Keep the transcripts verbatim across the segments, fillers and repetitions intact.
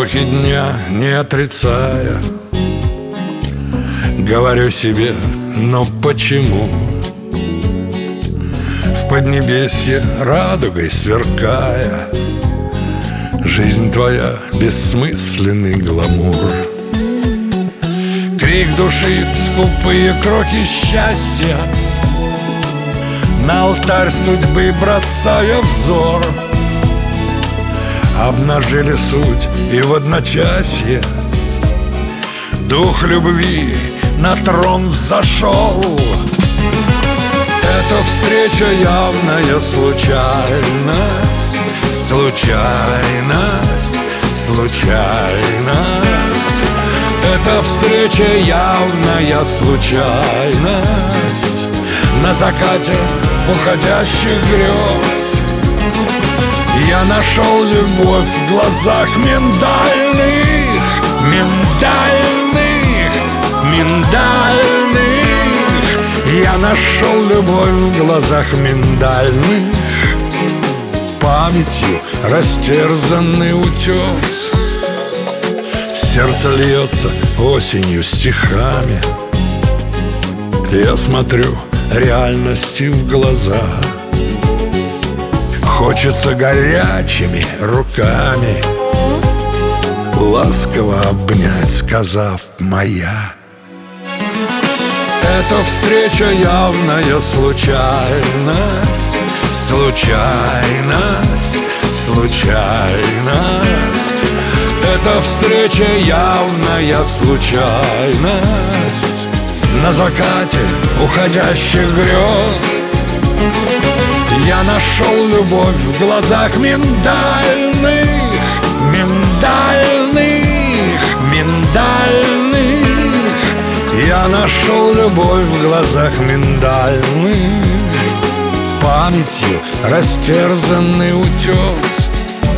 крохи дня не отрицая, говорю себе, но почему в поднебесье радугой сверкая жизнь твоя бессмысленный гламур? Крик души, скупые крохи счастья, на алтарь судьбы бросая взор, обнажили суть и в одночасье дух любви на трон взошел. Эта встреча явная случайность, случайность, случайность. Эта встреча явная случайность на закате уходящих грез. Я нашел любовь в глазах миндальных, миндальных, миндальных. Я нашел любовь в глазах миндальных, памятью растерзанный утес. Сердце льется осенью стихами, я смотрю реальности в глаза. Хочется горячими руками ласково обнять, сказав «моя». Эта встреча явная случайность, случайность, случайность. Эта встреча явная случайность на закате уходящих грез. Я нашел любовь в глазах миндальных, миндальных, миндальных. Я нашел любовь в глазах миндальных, памятью растерзанный утес.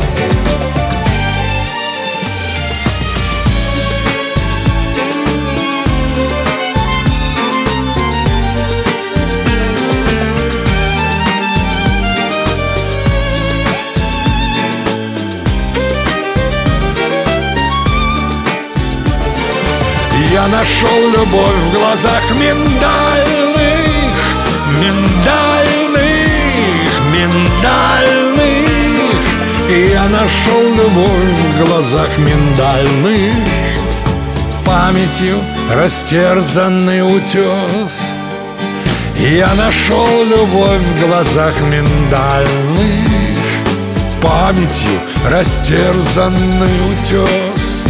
Я нашел любовь в глазах миндальных, миндальных, миндальных. Я нашел любовь в глазах миндальных, памятью растерзанный утес. Я нашел любовь в глазах миндальных, памятью растерзанный утес.